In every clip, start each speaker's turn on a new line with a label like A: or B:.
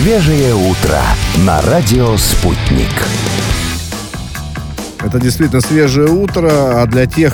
A: Свежее утро на радио «Спутник».
B: Это действительно свежее утро, а для тех,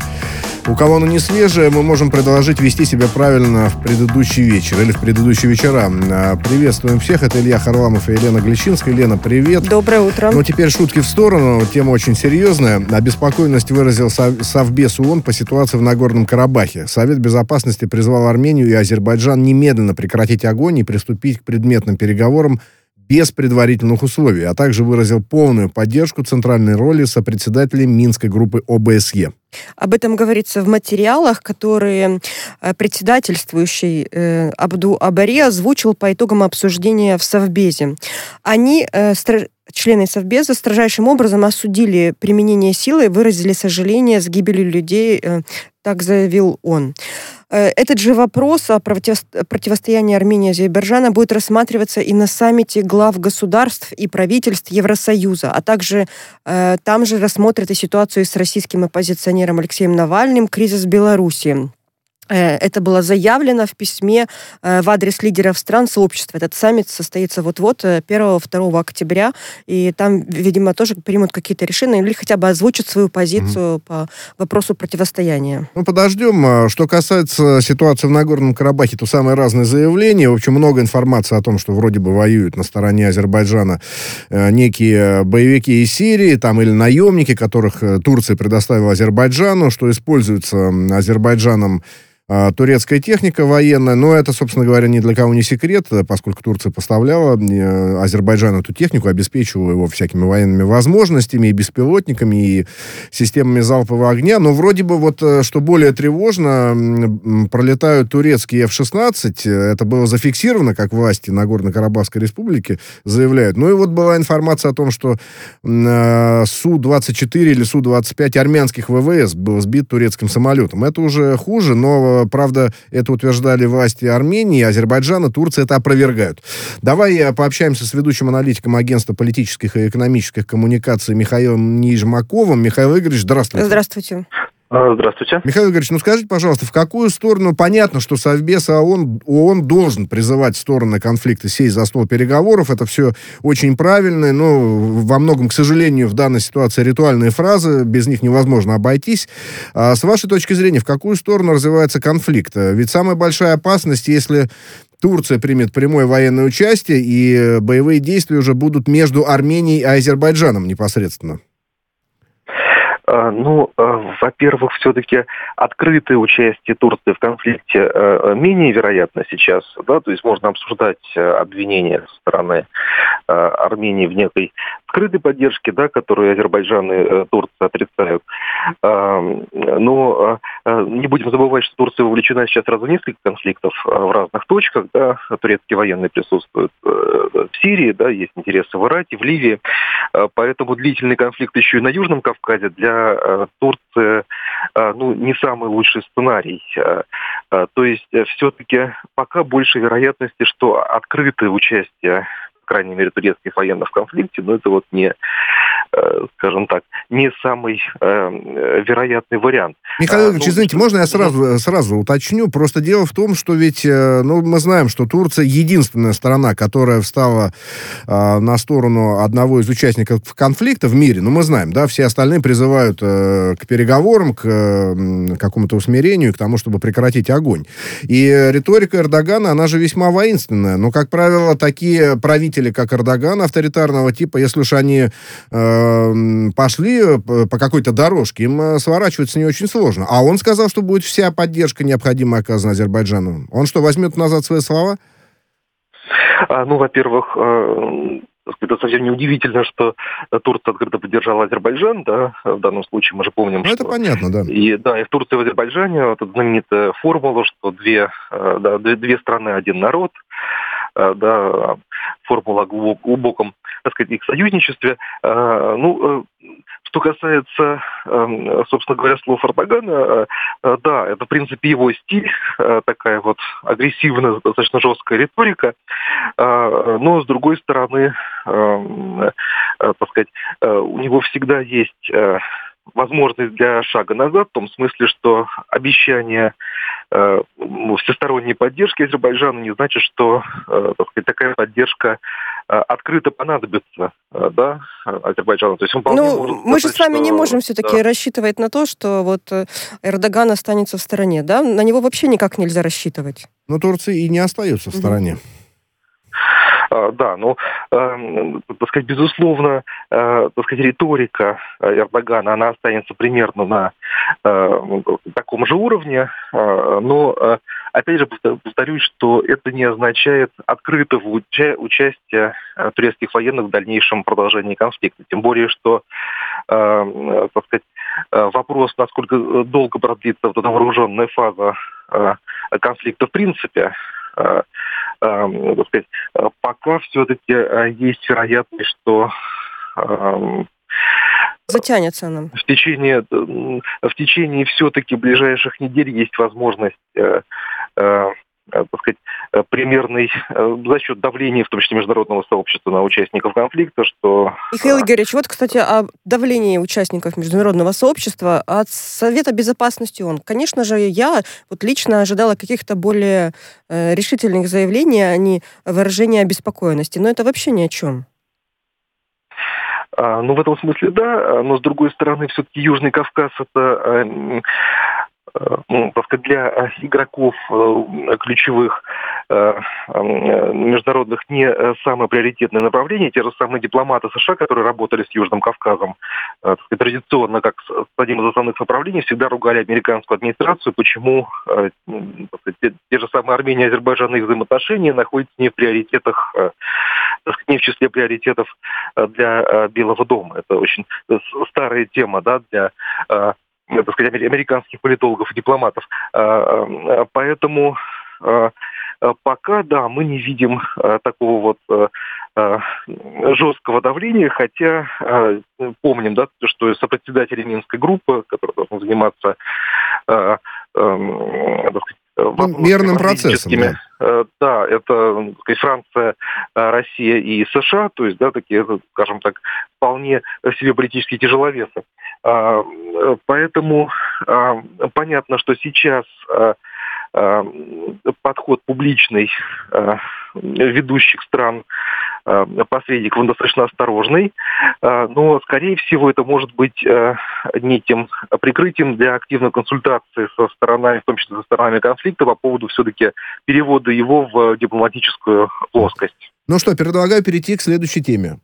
B: у кого оно не свежее, мы можем предложить вести себя правильно в предыдущий вечер или в предыдущие вечера. Приветствуем всех, это Илья Харламов и Елена Глещинская. Елена, привет.
C: Доброе утро.
B: Ну, теперь шутки в сторону, тема очень серьезная. Обеспокоенность выразил Совбез ООН по ситуации в Нагорном Карабахе. Совет Безопасности призвал Армению и Азербайджан немедленно прекратить огонь и приступить к предметным переговорам без предварительных условий, а также выразил полную поддержку центральной роли сопредседателей Минской группы ОБСЕ.
C: Об этом говорится в материалах, которые председательствующий Абду Абари озвучил по итогам обсуждения в Совбезе. Они, члены Совбеза, строжайшим образом осудили применение силы и выразили сожаление с гибелью людей, так заявил он. Этот же вопрос о противостоянии Армении и Азербайджана будет рассматриваться и на саммите глав государств и правительств Евросоюза, а также там же рассмотрят и ситуацию с российским оппозиционером Алексеем Навальным, кризис в Беларуси. Это было заявлено в письме в адрес лидеров стран сообщества. Этот саммит состоится вот-вот 1-2 октября, и там, видимо, тоже примут какие-то решения или хотя бы озвучат свою позицию по вопросу противостояния.
B: Ну, подождем. Что касается ситуации в Нагорном Карабахе, то самые разные заявления. В общем, много информации о том, что вроде бы воюют на стороне Азербайджана некие боевики из Сирии, там, или наемники, которых Турция предоставила Азербайджану, что используется Азербайджаном турецкая техника военная, но это, собственно говоря, ни для кого не секрет, поскольку Турция поставляла Азербайджану эту технику, обеспечивала его всякими военными возможностями, и беспилотниками, и системами залпового огня, но вроде бы вот, что более тревожно, пролетают турецкие F-16, это было зафиксировано, как власти Нагорно-Карабахской республики заявляют. Ну и вот была информация о том, что Су-24 или Су-25 армянских ВВС был сбит турецким самолетом. Это уже хуже, но правда, это утверждали власти Армении, Азербайджана, Турция это опровергают. Давай пообщаемся с ведущим аналитиком агентства политических и экономических коммуникаций Михаилом Нижмаковым. Михаил Игоревич, здравствуйте.
C: Здравствуйте.
D: Здравствуйте.
B: Михаил Игоревич, ну скажите, пожалуйста, в какую сторону, понятно, что Совбез ООН должен призывать стороны конфликта сесть за стол переговоров, это все очень правильно, но во многом, к сожалению, в данной ситуации ритуальные фразы, без них невозможно обойтись. А с вашей точки зрения, в какую сторону развивается конфликт? Ведь самая большая опасность, если Турция примет прямое военное участие, и боевые действия уже будут между Арменией и Азербайджаном непосредственно.
D: Во-первых, все-таки открытое участие Турции в конфликте менее вероятно сейчас, да, то есть можно обсуждать обвинения со стороны Армении в некой скрытой поддержке, да, которую Азербайджан и Турция отрицают. Но не будем забывать, что Турция вовлечена сейчас сразу в несколько конфликтов в разных точках, да, турецкие военные присутствуют в Сирии, да, есть интересы в Ираке, в Ливии, поэтому длительный конфликт еще и на Южном Кавказе для Турции, не самый лучший сценарий. То есть, все-таки пока больше вероятности, что открытое участие, по крайней мере, турецких военных в конфликте, но это вот не, скажем так, не самый вероятный вариант.
B: Михаил Ильич, извините, можно я сразу уточню? Просто дело в том, что ведь, мы знаем, что Турция единственная страна, которая встала на сторону одного из участников конфликта в мире. Ну, мы знаем, да, все остальные призывают к переговорам, к какому-то усмирению, к тому, чтобы прекратить огонь. И риторика Эрдогана, она же весьма воинственная. Но, как правило, такие правители, как Эрдоган, авторитарного типа, если уж они пошли по какой-то дорожке, им сворачивать с нее очень сложно. А он сказал, что будет вся поддержка необходимая оказана Азербайджану. Он что, возьмет назад свои слова?
D: Во-первых, это совсем неудивительно, что Турция открыто поддержала Азербайджан, да, в данном случае мы же помним,
B: что... Это понятно, да.
D: И в Турции и в Азербайджане вот эта знаменитая формула, что две страны, один народ, да, формула о глубоком, так сказать, их союзничестве. Что касается, собственно говоря, слов Эрдогана, да, это, в принципе, его стиль, такая вот агрессивная, достаточно жесткая риторика, но, с другой стороны, так сказать, у него всегда есть возможность для шага назад, в том смысле, что обещание всесторонней поддержки Азербайджана, не значит, что так сказать, такая поддержка открыто понадобится, да, Азербайджану. То есть он
C: мы же с вами не можем все-таки рассчитывать на то, что вот Эрдоган останется в стороне, да? На него вообще никак нельзя рассчитывать.
B: Но Турция и не остается в стороне.
D: Да, так сказать, безусловно, так сказать, риторика Эрдогана, она останется примерно на таком же уровне, но, опять же, повторюсь, что это не означает открытого участия турецких военных в дальнейшем продолжении конфликта. Тем более, что, так сказать, вопрос, насколько долго продлится вот эта вооруженная фаза конфликта в принципе, так сказать, пока все-таки есть вероятность, что
C: затянется она.
D: В течение все-таки ближайших недель есть возможность, так сказать, примерной, за счет давления, в том числе международного сообщества, на участников конфликта, что...
C: Михаил Игоревич, вот, кстати, о давлении участников международного сообщества от Совета Безопасности ООН. Конечно же, я вот лично ожидала каких-то более решительных заявлений, а не выражения обеспокоенности. Но это вообще ни о чем.
D: Ну, в этом смысле, да, но, с другой стороны, все-таки Южный Кавказ — это... так сказать, для игроков ключевых международных не самое приоритетное направление. Те же самые дипломаты США, которые работали с Южным Кавказом, так сказать, традиционно, как с одним из основных направлений, всегда ругали американскую администрацию, почему так сказать, те же самые Армения, Азербайджан и их взаимоотношения находятся не в приоритетах, так сказать, не в числе приоритетов для Белого дома. Это очень старая тема, да, для так сказать, американских политологов и дипломатов. Поэтому пока, да, мы не видим такого вот жесткого давления, хотя помним, да, что сопредседатели Минской группы, которые должны заниматься
B: мирным процессом.
D: Да, это, так сказать, Франция, Россия и США, то есть, да, такие, скажем так, вполне себе политические тяжеловесы. Поэтому понятно, что сейчас подход публичный ведущих стран посредников, он достаточно осторожный, но, скорее всего, это может быть неким прикрытием для активной консультации со сторонами, в том числе со сторонами конфликта, по поводу все-таки перевода его в дипломатическую плоскость.
B: Ну что, предлагаю перейти к следующей теме.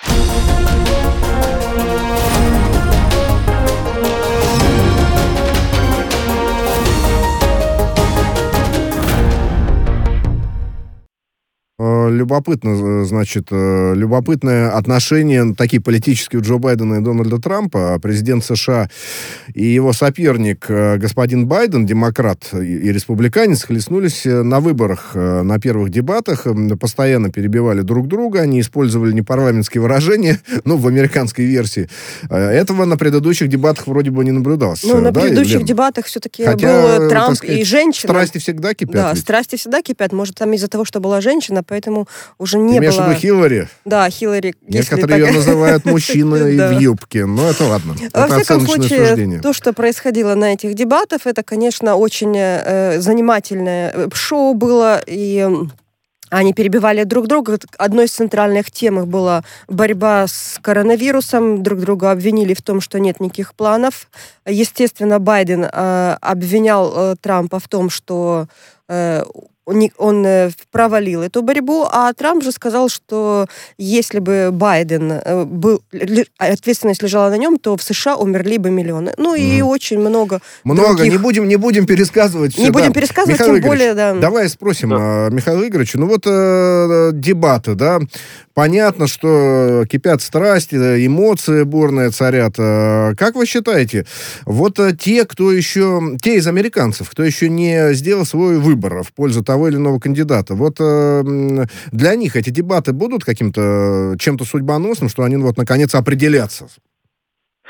B: Любопытно, значит, любопытное отношение, такие политические, у Джо Байдена и Дональда Трампа. Президент США и его соперник, господин Байден, демократ и республиканец, хлестнулись на выборах, на первых дебатах, постоянно перебивали друг друга, они использовали непарламентские выражения, ну, в американской версии. Этого на предыдущих дебатах вроде бы не наблюдалось.
C: Ну, на предыдущих дебатах все-таки был Трамп, сказать, и женщина.
B: Страсти всегда кипят.
C: Да, страсти всегда кипят. Может, там из-за того, что была женщина, поэтому уже не было...
B: Имеешь в виду Хиллари?
C: Да, Хиллари.
B: Некоторые ее называют мужчиной в юбке. Но это ладно.
C: Во всяком случае, то, что происходило на этих дебатах, это, конечно, очень занимательное шоу было, и они перебивали друг друга. Одной из центральных тем их была борьба с коронавирусом. Друг друга обвинили в том, что нет никаких планов. Естественно, Байден обвинял Трампа в том, что он провалил эту борьбу, а Трамп же сказал, что если бы Байден ответственность лежала на нем, то в США умерли бы миллионы. Ну и очень много других...
B: Не будем пересказывать все.
C: Не будем пересказывать,
B: Михаил
C: тем более, да.
B: Давай спросим Михаила Игоревича. Ну вот дебаты, да. Понятно, что кипят страсти, эмоции бурные царят. Как вы считаете, вот те из американцев, кто еще не сделал свой выбор в пользу того или иного кандидата, вот для них эти дебаты будут каким-то чем-то судьбоносным, что они вот наконец определятся?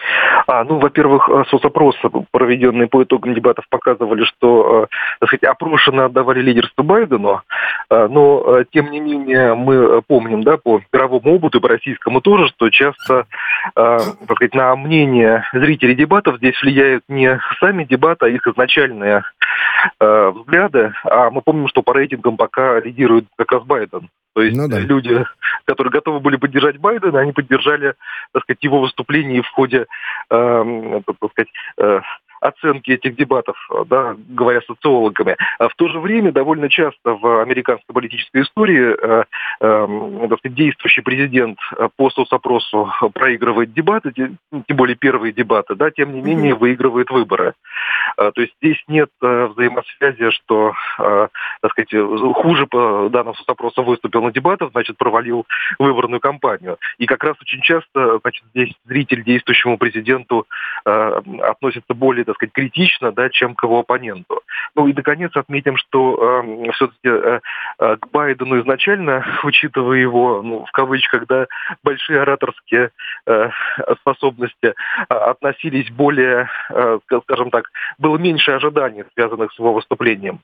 D: Во-первых, соцопросы, проведенные по итогам дебатов, показывали, что, так сказать, опрошенные отдавали лидерство Байдену, но, тем не менее, мы помним, да, по мировому опыту, и по российскому тоже, что часто, так сказать, на мнение зрителей дебатов здесь влияют не сами дебаты, а их изначальные взгляды. А мы помним, что по рейтингам пока лидирует как раз Байден. То есть люди, которые готовы были поддержать Байдена, они поддержали, так сказать, его выступление в ходе, так сказать, оценки этих дебатов, да, говоря социологами. А в то же время довольно часто в американской политической истории так сказать, действующий президент по соцопросу проигрывает дебаты, тем более первые дебаты, да, тем не менее выигрывает выборы. То есть здесь нет взаимосвязи, что, так сказать, хуже по данным соцопроса выступил на дебатах, значит, провалил выборную кампанию. И как раз очень часто, значит, здесь зритель действующему президенту относится более, так сказать, критично, да, чем к его оппоненту. Ну и, наконец, отметим, что все-таки к Байдену изначально, учитывая его, ну, в кавычках, да, большие ораторские способности, относились более, скажем так, было меньше ожиданий, связанных с его выступлением,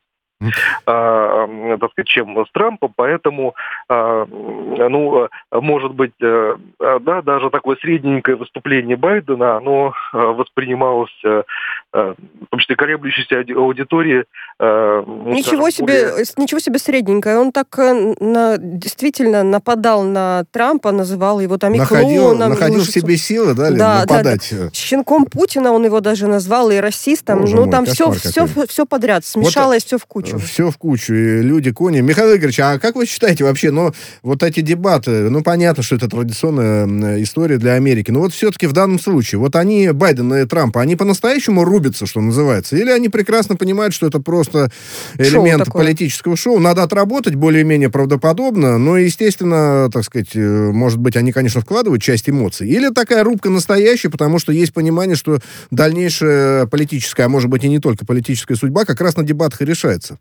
D: так сказать, чем с Трампом, поэтому, ну, может быть, да, даже такое средненькое выступление Байдена, оно воспринималось, в том числе колеблющейся аудитории.
C: Ничего себе средненькое. Он так действительно нападал на Трампа, называл его там и клоуном.
B: Находил в себе силы, да, нападать.
C: Да. Щенком Путина он его даже назвал, и расистом. Боже мой, там все подряд, смешалось все в кучу.
B: Все в кучу, и люди, кони. Михаил Игоревич, а как вы считаете вообще, вот эти дебаты, понятно, что это традиционная история для Америки, но вот все-таки в данном случае, вот они, Байден и Трамп, они по-настоящему рубятся, что называется, или они прекрасно понимают, что это просто элемент политического шоу, надо отработать более-менее правдоподобно, но, естественно, так сказать, может быть, они, конечно, вкладывают часть эмоций, или такая рубка настоящая, потому что есть понимание, что дальнейшая политическая, а может быть и не только политическая судьба, как раз на дебатах и решается.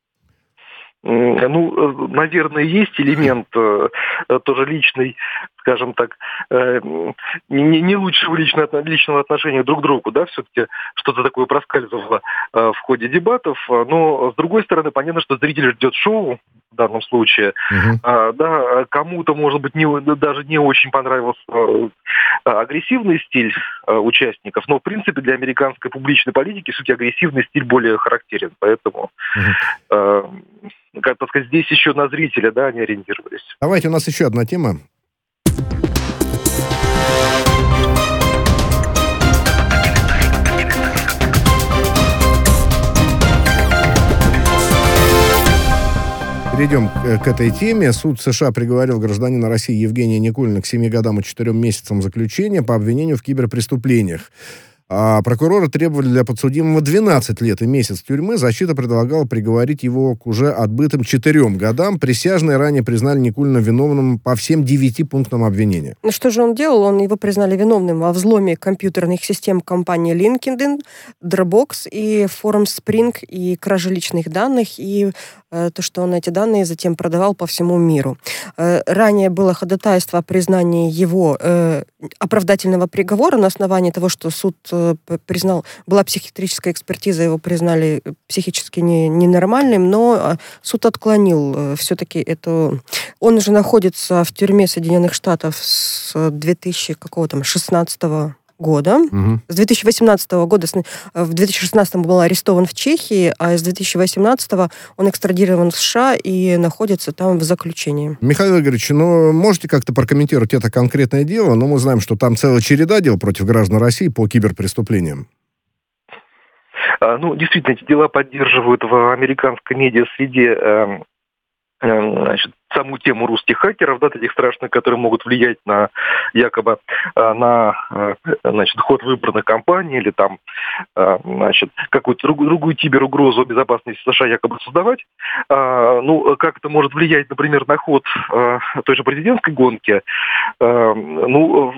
D: Ну, наверное, есть элемент тоже личный, скажем так, не лучшего личного отношения друг к другу, да, все-таки что-то такое проскальзывало в ходе дебатов, но, с другой стороны, понятно, что зритель ждет шоу в данном случае, да, кому-то, может быть, даже не очень понравился агрессивный стиль участников, но, в принципе, для американской публичной политики все-таки агрессивный стиль более характерен, поэтому... как сказать, здесь еще на зрителя, да, они ориентировались.
B: Давайте, у нас еще одна тема. Перейдем к этой теме. Суд США приговорил гражданина России Евгения Никулина к 7 годам и 4 месяцам заключения по обвинению в киберпреступлениях. А прокуроры требовали для подсудимого 12 лет и месяц тюрьмы. Защита предлагала приговорить его к уже отбытым 4 годам. Присяжные ранее признали Никулина виновным по всем 9 пунктам обвинения.
C: Ну что же он делал? Его признали виновным во взломе компьютерных систем компании LinkedIn, Dropbox и FormSpring, и краже личных данных, и то, что он эти данные затем продавал по всему миру. Ранее было ходатайство о признании его оправдательного приговора на основании того, что суд признал, была психиатрическая экспертиза, его признали психически ненормальным, но суд отклонил все-таки это. Он уже находится в тюрьме Соединенных Штатов с 2016 года. С 2018 года, в 2016 был арестован в Чехии, а с 2018 он экстрадирован в США и находится там в заключении.
B: Михаил Игоревич, можете как-то прокомментировать это конкретное дело? Мы знаем, что там целая череда дел против граждан России по киберпреступлениям.
D: Действительно, эти дела поддерживают в американской медиа-среде саму тему русских хакеров, да, этих страшных, которые могут влиять на якобы на ход выборных кампаний или там какую-то другую киберугрозу безопасности США якобы создавать. Как это может влиять, например, на ход той же президентской гонки?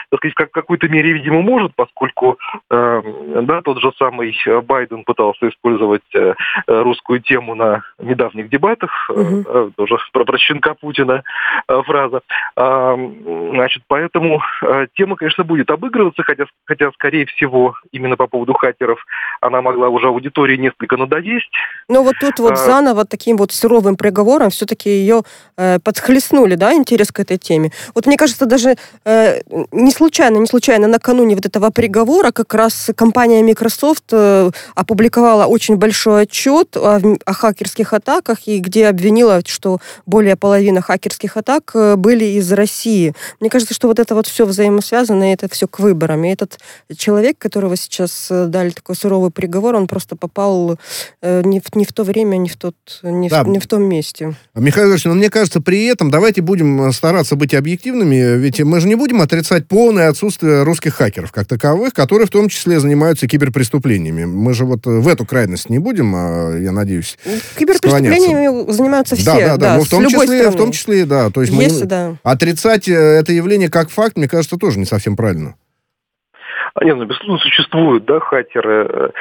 D: так сказать, в какой-то мере, видимо, может, поскольку тот же самый Байден пытался использовать русскую тему на недавних дебатах, тоже про щенка Путина фраза. Значит, поэтому тема, конечно, будет обыгрываться, хотя, скорее всего, именно по поводу хакеров она могла уже аудитории несколько надоесть.
C: Но вот тут вот заново таким вот суровым приговором все-таки ее подхлестнули, да, интерес к этой теме. Вот мне кажется, даже не случайно накануне вот этого приговора как раз компания Microsoft опубликовала очень большой отчет о хакерских атаках, и где обвинила, что более половины хакерских атак были из России. Мне кажется, что вот это вот все взаимосвязано, и это все к выборам. И этот человек, которого сейчас дали такой суровый приговор, он просто попал не в то время, не в том месте.
B: Михаил Ильич, мне кажется, при этом давайте будем стараться быть объективными, ведь мы же не будем отрицать полное отсутствие русских хакеров как таковых, которые в том числе занимаются киберпреступлениями. Мы же вот в эту крайность не будем, я надеюсь,
C: киберпреступлениями занимаются все,
B: да, но в том числе, да. То есть отрицать это явление как факт, мне кажется, тоже не совсем правильно.
D: Безусловно, существуют, хакеры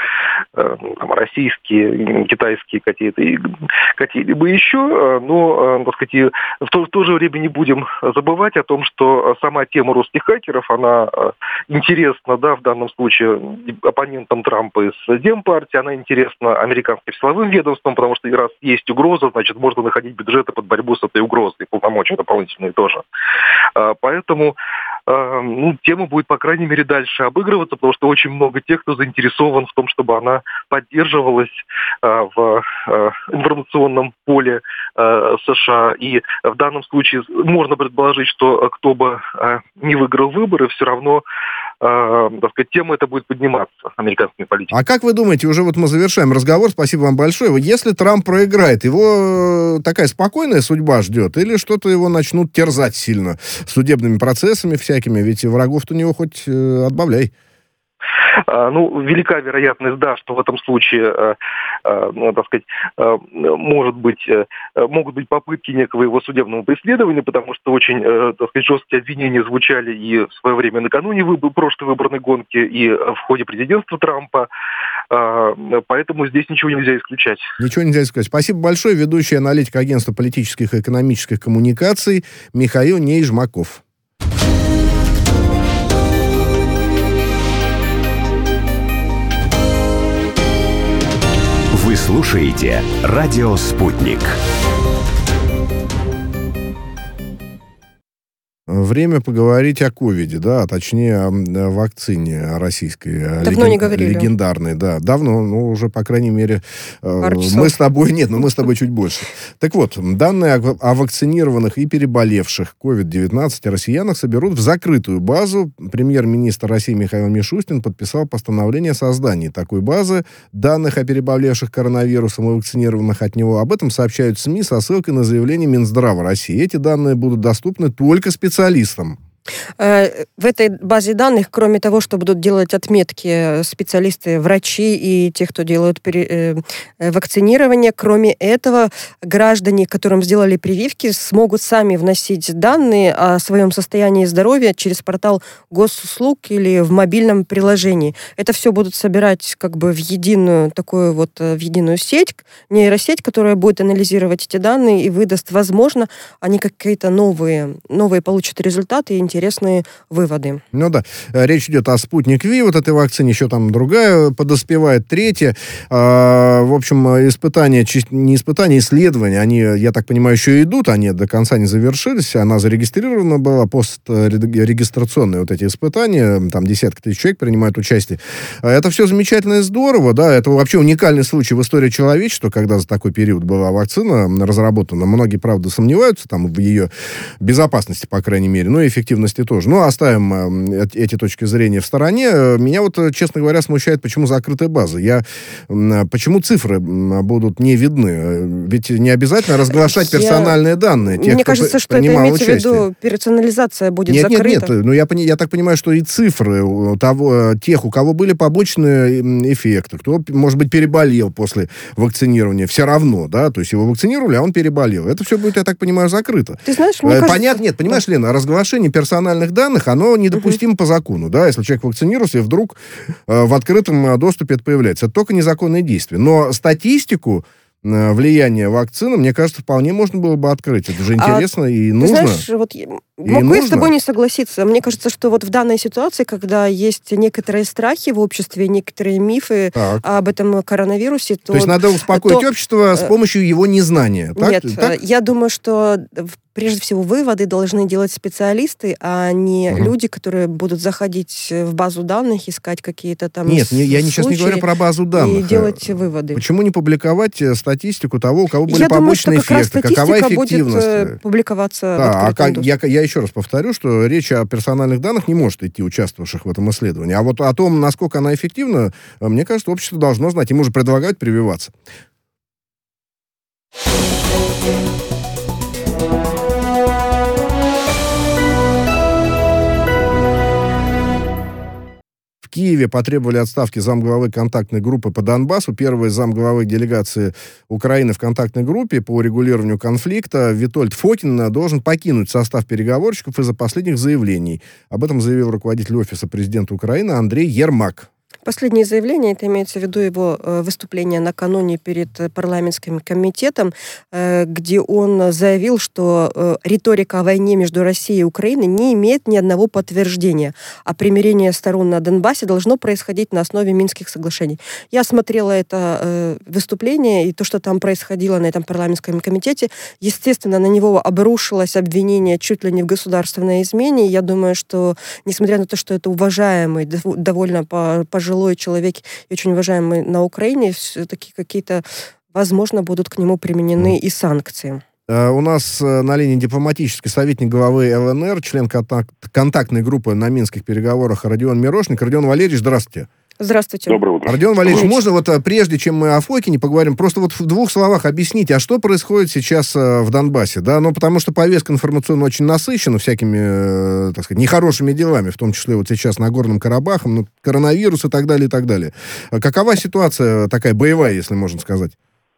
D: российские, китайские какие-либо еще, но, так сказать, в то же время не будем забывать о том, что сама тема русских хакеров, она интересна, в данном случае оппонентам Трампа из Демпартии, она интересна американским силовым ведомствам, потому что раз есть угроза, значит, можно находить бюджеты под борьбу с этой угрозой, полномочия дополнительные тоже. Поэтому тема будет, по крайней мере, дальше обыгрываться, потому что очень много тех, кто заинтересован в том, чтобы она поддерживалась в информационном поле США. И в данном случае можно предположить, что кто бы не выиграл выборы, все равно, так сказать, тема эта будет подниматься американскими политиками.
B: А как вы думаете, уже вот мы завершаем разговор, спасибо вам большое, если Трамп проиграет, его такая спокойная судьба ждет, или что-то его начнут терзать сильно судебными процессами всякими, ведь врагов-то у него хоть отбавляй.
D: Велика вероятность, что в этом случае, так сказать, могут быть попытки некого его судебного преследования, потому что очень, так сказать, жесткие обвинения звучали и в свое время накануне прошлой выборной гонки, и в ходе президентства Трампа, поэтому здесь ничего нельзя исключать.
B: Ничего нельзя исключать. Спасибо большое. Ведущий аналитик агентства политических и экономических коммуникаций Михаил Нейжмаков.
A: Вы слушаете «Радио Спутник».
B: Время поговорить о ковиде, а точнее о вакцине российской.
C: Давно не говорили.
B: Легендарной, давно, уже, по крайней мере, мы с тобой чуть больше. Так вот, данные о вакцинированных и переболевших COVID-19 россиянах соберут в закрытую базу. Премьер-министр России Михаил Мишустин подписал постановление о создании такой базы данных о переболевших коронавирусом и вакцинированных от него. Об этом сообщают СМИ со ссылкой на заявление Минздрава России. Эти данные будут доступны только специалистам.
C: В этой базе данных, кроме того, что будут делать отметки специалисты, врачи и те, кто делают вакцинирование, кроме этого, граждане, которым сделали прививки, смогут сами вносить данные о своем состоянии здоровья через портал госуслуг или в мобильном приложении. Это все будут собирать в единую сеть, нейросеть, которая будет анализировать эти данные и выдаст, возможно, они какие-то новые получат результаты и интересные выводы.
B: Речь идет о «Спутник Ви», вот этой вакцине, еще там другая подоспевает, третья. В общем, исследования, они, я так понимаю, еще идут, они до конца не завершились, она зарегистрирована была, пострегистрационные эти испытания, там десятки тысяч человек принимают участие. Это все замечательно и здорово, это вообще уникальный случай в истории человечества, когда за такой период была вакцина разработана. Многие, правда, сомневаются в ее безопасности, по крайней мере, и эффективности тоже. Оставим эти точки зрения в стороне. Меня честно говоря, смущает, почему закрытая база. Почему цифры будут не видны? Ведь не обязательно разглашать персональные данные тех,
C: Мне кажется, что это имеется в виду персонализация будет закрыта.
B: Нет. Я так понимаю, что и цифры тех, у кого были побочные эффекты, кто, может быть, переболел после вакцинирования, все равно, то есть его вакцинировали, а он переболел. Это все будет, я так понимаю, закрыто.
C: Ты знаешь, мне кажется...
B: Понятно, нет, понимаешь, Лена, разглашение персональных персональных данных, оно недопустимо по закону, да, если человек вакцинируется, и вдруг в открытом доступе это появляется. Это только незаконные действия. Но статистику влияния вакцины, мне кажется, вполне можно было бы открыть. Это же интересно и нужно.
C: Ты знаешь, вот могу я с тобой не согласиться. Мне кажется, что вот в данной ситуации, когда есть некоторые страхи в обществе, некоторые мифы об этом коронавирусе, то
B: есть надо успокоить общество с помощью его незнания.
C: Нет, я думаю, что прежде всего выводы должны делать специалисты, а не люди, которые будут заходить в базу данных, искать какие-то там
B: Нет, я сейчас не говорю про базу данных.
C: И делать выводы.
B: Почему не публиковать статистику того, у кого были побочные эффекты, какова эффективность?
C: Будет публиковаться в открытом доступе.
B: Я еще раз повторю, что речь о персональных данных не может идти участвовавших в этом исследовании. А вот о том, насколько она эффективна, мне кажется, общество должно знать. Ему же предлагают прививаться. В Киеве потребовали отставки замглавы контактной группы по Донбассу. Первый замглавы делегации Украины в контактной группе по урегулированию конфликта Витольд Фокин должен покинуть состав переговорщиков из-за последних заявлений. Об этом заявил руководитель Офиса президента Украины Андрей Ермак.
C: Последнее заявление, это имеется в виду его выступление накануне перед парламентским комитетом, где он заявил, что риторика о войне между Россией и Украиной не имеет ни одного подтверждения, а примирение сторон на Донбассе должно происходить на основе Минских соглашений. Я смотрела это выступление, и то, что там происходило на этом парламентском комитете, естественно, на него обрушилось обвинение чуть ли не в государственной измене. Я думаю, что, несмотря на то, что это уважаемый, довольно пожилой человек и очень уважаемый на Украине, все-таки какие-то, возможно, будут к нему применены и санкции.
B: У нас на линии дипломатический советник главы ЛНР, член контактной группы на минских переговорах Родион Мирошник. Родион Валерьевич, здравствуйте.
C: Здравствуйте.
E: Доброе утро.
B: Родион Валерьевич, можно вот прежде чем мы о Фокине поговорим, просто вот в двух словах объясните, а что происходит сейчас в Донбассе, да? Ну, потому что повестка информационно очень насыщена всякими, так сказать, нехорошими делами, в том числе вот сейчас Нагорным Карабахом, коронавирус и так далее, и так далее. Какова ситуация такая боевая, если можно сказать?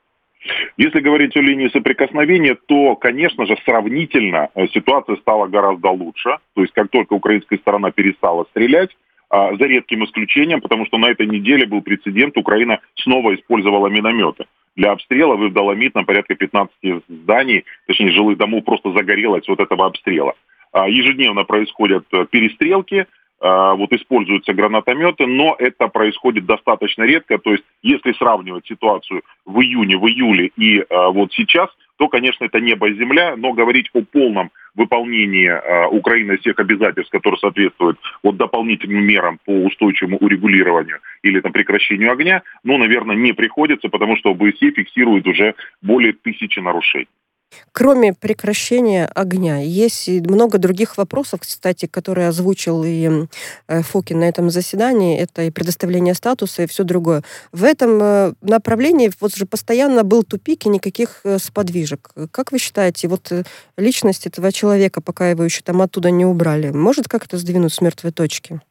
E: Если говорить о линии соприкосновения, то, конечно же, сравнительно ситуация стала гораздо лучше. То есть, как только украинская сторона перестала стрелять, за редким исключением, потому что на этой неделе был прецедент, Украина снова использовала минометы. Для обстрела в Доломит на порядка 15 зданий, точнее жилых домов, просто загорелось от этого обстрела. Ежедневно происходят перестрелки, вот используются гранатометы, но это происходит достаточно редко. То есть, если сравнивать ситуацию в июне, в июле и вот сейчас, то, конечно, это небо и земля, но говорить о полном выполнении Украины всех обязательств, которые соответствуют вот дополнительным мерам по устойчивому урегулированию или там прекращению огня, ну, наверное, не приходится, потому что ОБСЕ фиксирует уже более 1000 нарушений.
C: Кроме прекращения огня, есть и много других вопросов, кстати, которые озвучил и Фокин на этом заседании. Это и предоставление статуса, и все другое. В этом направлении вот же постоянно был тупик и никаких сподвижек. Как вы считаете, вот личность этого человека, пока его еще там оттуда не убрали, может как-то сдвинуть с мертвой точки?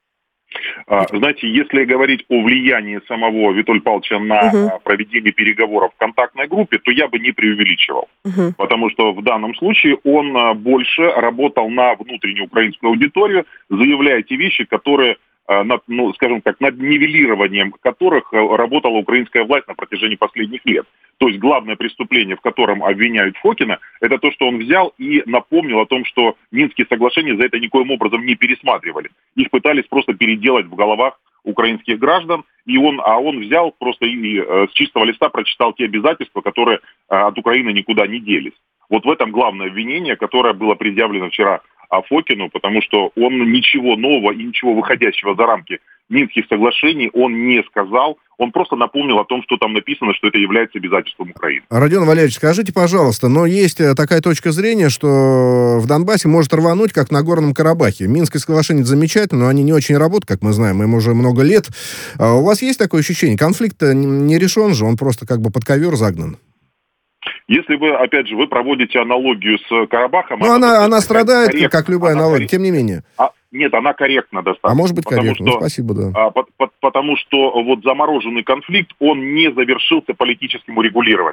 E: Знаете, если говорить о влиянии самого Витольда Павловича на проведение переговоров в контактной группе, то я бы не преувеличивал. Потому что в данном случае он больше работал на внутреннюю украинскую аудиторию, заявляя те вещи, которые, ну, скажем так, над нивелированием которых работала украинская власть на протяжении последних лет. То есть главное преступление, в котором обвиняют Фокина, это то, что он взял и напомнил о том, что Минские соглашения за это никоим образом не пересматривали. Их пытались просто переделать в головах украинских граждан, и он взял просто и с чистого листа прочитал те обязательства, которые от Украины никуда не делись. Вот в этом главное обвинение, которое было предъявлено вчера Фокину, потому что он ничего нового и ничего выходящего за рамки Минских соглашений он не сказал. Он просто напомнил о том, что там написано, что это является обязательством Украины.
B: Родион Валерьевич, скажите, пожалуйста, но есть такая точка зрения, что в Донбассе может рвануть, как в Нагорном Карабахе. Минские соглашения замечательно, но они не очень работают, как мы знаем, им уже много лет. У вас есть такое ощущение? Конфликт не решен же, он просто как бы под ковер загнан.
E: Если вы, опять же, вы проводите аналогию с Карабахом...
B: Ну, она страдает, как любая аналогия, тем не менее.
E: Нет, она корректна достаточно.
B: А может быть корректна, спасибо, да.
E: Потому что вот замороженный конфликт, он не завершился политическим урегулированием.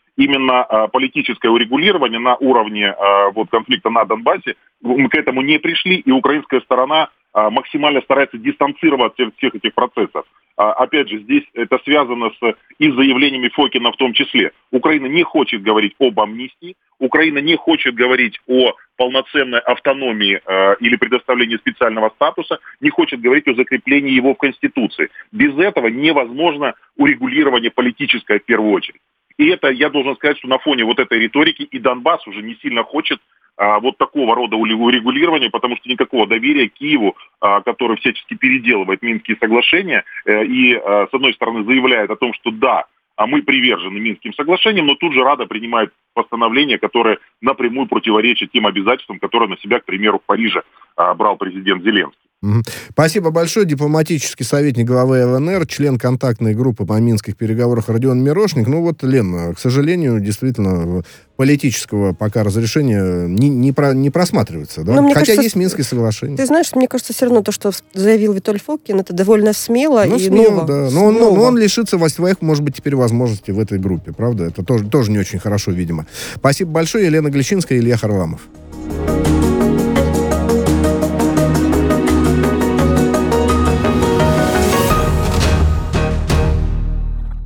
E: именно политическое урегулирование на уровне конфликта на Донбассе. Мы к этому не пришли, и украинская сторона максимально старается дистанцироваться от всех этих процессов. Опять же, здесь это связано и с заявлениями Фокина в том числе. Украина не хочет говорить об амнистии, Украина не хочет говорить о полноценной автономии или предоставлении специального статуса, не хочет говорить о закреплении его в Конституции. Без этого невозможно урегулирование политическое в первую очередь. И это, я должен сказать, что на фоне вот этой риторики и Донбасс уже не сильно хочет вот такого рода урегулирования, потому что никакого доверия к Киеву, который всячески переделывает Минские соглашения и, с одной стороны, заявляет о том, что да, мы привержены Минским соглашениям, но тут же Рада принимает постановления, которые напрямую противоречат тем обязательствам, которые на себя, к примеру, в Париже брал президент Зеленский.
B: Спасибо большое. Дипломатический советник главы ЛНР, член контактной группы по минских переговорах Родион Мирошник. Лен, к сожалению, действительно, политического пока разрешения не просматривается, да? Хотя кажется, есть Минские соглашения.
C: Ты знаешь, мне кажется, все равно то, что заявил Витоль Фокин, это довольно смело и ново.
B: Да. Но он лишится своих, может быть, теперь возможностей в этой группе, правда? Это тоже не очень хорошо, видимо. Спасибо большое. Елена Глещинская, Илья Харламов.